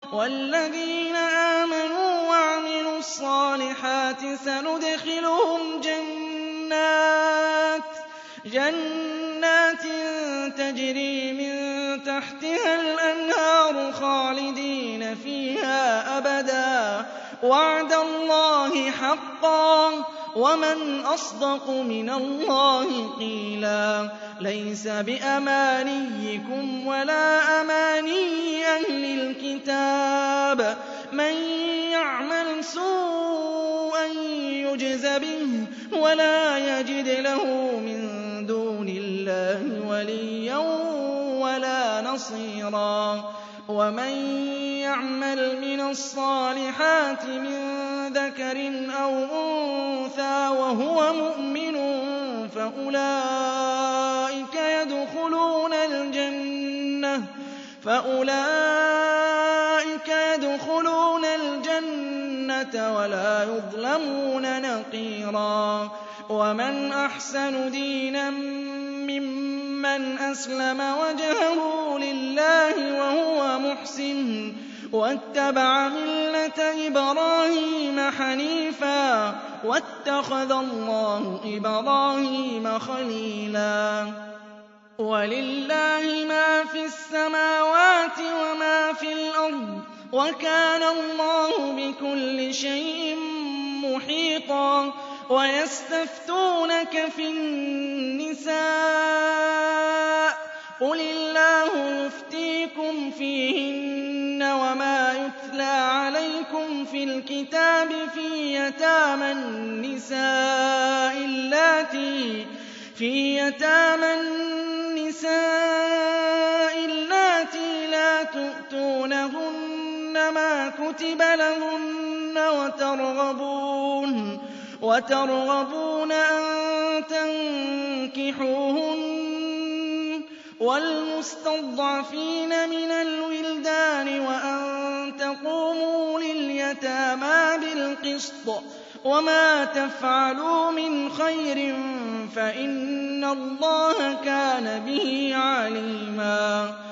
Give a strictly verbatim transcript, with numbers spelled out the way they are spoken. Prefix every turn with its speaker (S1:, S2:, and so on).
S1: وَالَّذِينَ آمَنُوا وَعَمِلُوا الصَّالِحَاتِ سَنُدْخِلُهُمْ جَنَّاتٍ جَنَّاتٍ تَجْرِي مِن تَحْتِهَا الْأَنْهَارُ خَالِدِينَ فِيهَا أَبَدًا ۖ وَعْدَ اللَّهِ حَقًّا ۚ وَمَنْ أَصْدَقُ مِنَ اللَّهِ قِيلًا. لَيْسَ بِأَمَانِيِّكُمْ وَلَا أَمَانِيِّ أَهْلِ الْكِتَابِ ۗ مَن يَعْمَلْ سُوءًا يُجْزَ بِهِ وَلَا يَجِدْ لَهُ مِن دُونِ اللَّهِ وَلِيًّا وَلَا نَصِيرًا. وَمَن يَعْمَلْ مِنَ الصَّالِحَاتِ مِن ذَكَرٍ أَوْ أُنثَىٰ وَهُوَ مُؤْمِنٌ فَأُولَٰئِكَ يَدْخُلُونَ الْجَنَّةَ فَأُولَٰئِكَ يَدْخُلُونَ الْجَنَّةَ وَلَا يُظْلَمُونَ نَقِيرًا. وَمَنْ أَحْسَنُ دِينًا مِّمَّنْ أَسْلَمَ وَجْهَهُ لِلَّهِ وَهُوَ مُحْسِنٌ وَاتَّبَعَ مِلَّةَ إِبْرَاهِيمَ حَنِيفًا ۗ وَاتَّخَذَ اللَّهُ إِبْرَاهِيمَ خَلِيلًا. وَلِلَّهِ مَا فِي السَّمَاوَاتِ وَمَا فِي الْأَرْضِ ۚ وَكَانَ اللَّهُ بِكُلِّ شَيْءٍ مُّحِيطًا. وَيَسْتَفْتُونَكَ فِي النِّسَاءِ ۖ قُلِ اللَّهُ يُفْتِيكُمْ فِيهِنَّ وَمَا يُتْلَىٰ عَلَيْكُمْ فِي الْكِتَابِ فِي يَتَامَى النِّسَاءِ اللَّاتِي لَا تُؤْتُونَهُنَّ مَا كُتِبَ لَهُنَّ وَتَرْغَبُونَ أَن تَنكِحُوهُنَّ وَالْمُسْتَضْعَفِينَ مِنَ الْوِلْدَانِ وَأَن تَقُومُوا لِلْيَتَامَىٰ بِالْقِسْطِ ۚ وَمَا تَفْعَلُوا مِنْ خَيْرٍ فَإِنَّ اللَّهَ كَانَ بِهِ عَلِيمًا.